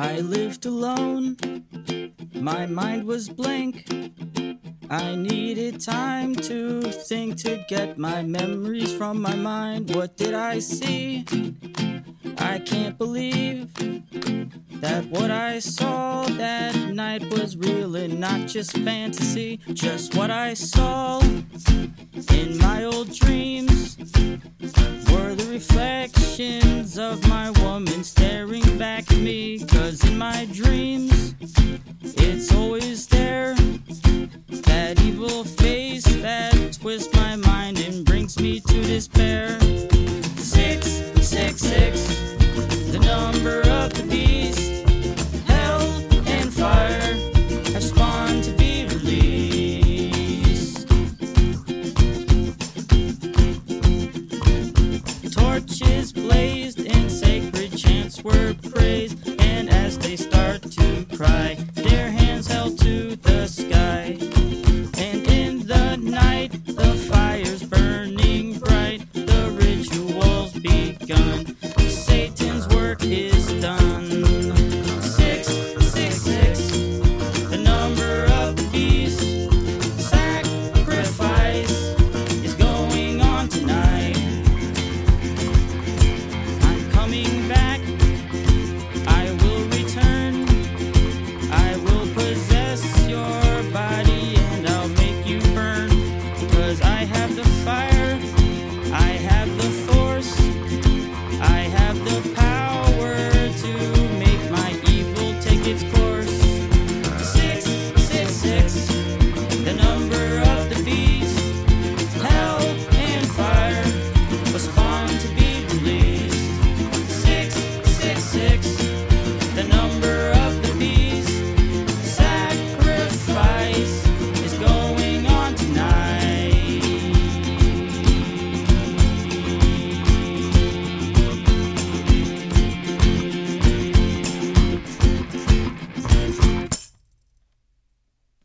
I lived alone, my mind was blank. I needed time to think, to get my memories from my mind. What did I see? I can't believe that what I saw that night was real and not just fantasy. Just what I saw in my old dreams were the reflections of my woman staring back at me. 'Cause in my dreams, it's always there, that evil face that twists my mind and brings me to despair. 666, the number of the beast. Hell and fire have spawned to be released. Torches blazed and sacred chants were praised, and as they start to cry, their hands held to the sky. And in the night, the fire's burning bright, the ritual's begun.